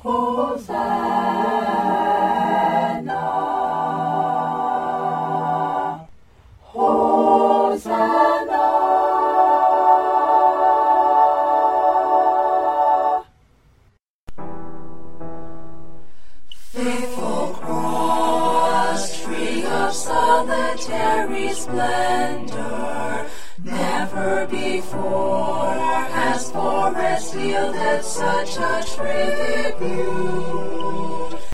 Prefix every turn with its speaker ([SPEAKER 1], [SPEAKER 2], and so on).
[SPEAKER 1] Hosanna, Hosanna. Faithful cross, tree of solitary splendor, never before has forest yielded such a tribute.